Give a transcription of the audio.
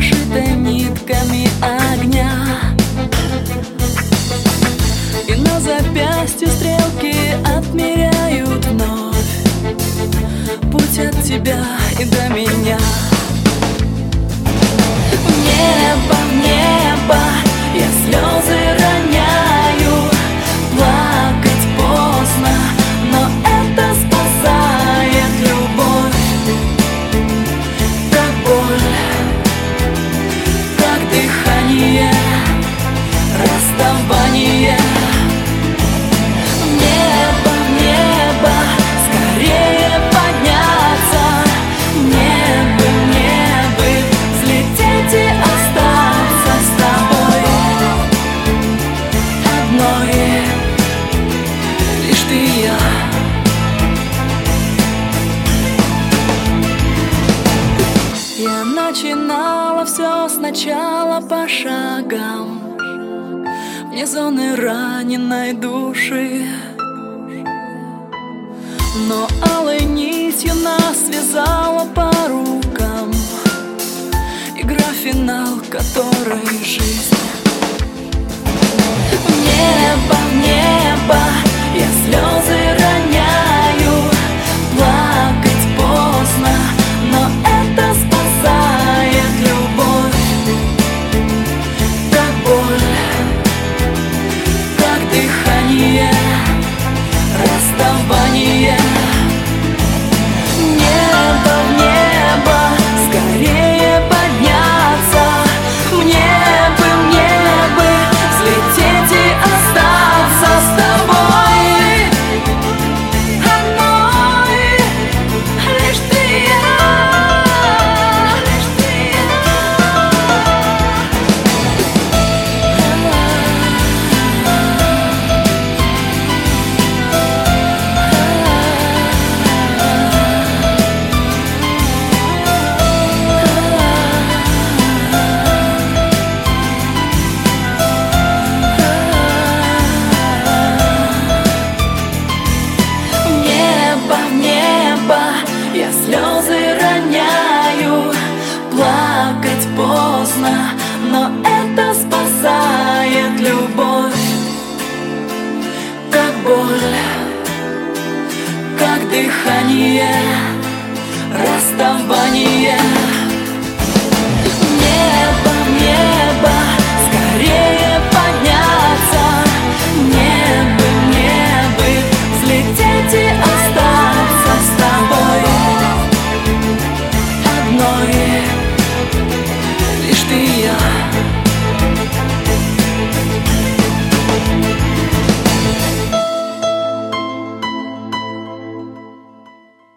прошитой нитками огня, и на запястье стрелки отмеряют вновь путь от тебя и до меня. В небо, я слезы роняю. Плакать поздно, но это спасает любовь. Как боль, как дыхание, расставание. В небо, скорее подняться. Мне бы взлететь и остаться с тобой одной, лишь ты и я. Я начинала все сначала по шагам, вне зоны раненой души, но алой нитью нас связала по рукам игра, финал которой жизнь. В небо, я слезы роняю. Плакать поздно, но это спасает любовь. Как боль, как дыхание, расставание. В небо, скорее подняться. Мне бы взлететь и остаться с тобой одной, лишь ты и я, лишь ты и я слезы роняю. Плакать поздно, но это спасает любовь. Как боль, как дыхание, расставание.